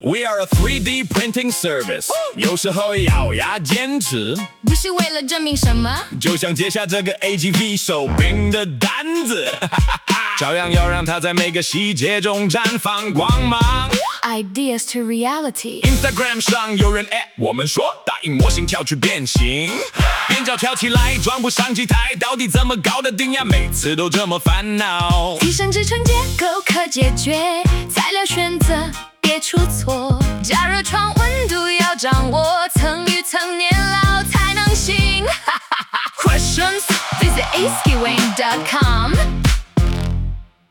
We are a 3D printing service， 有时候咬牙坚持， 不是为了证明什么， 就像接下这个 AGV 手柄的单子，照样要让它在每个细节中绽放光芒。 Ideas to reality。 Instagram 上有人我们说打印模型跳去变形，边角跳起来装不上机台，到底怎么搞的定呀？每次都这么烦恼。 提升制成结构可解决，材料选择别出错，加热窗温度要掌握，层与层粘牢才能行。Questions visit askewing.com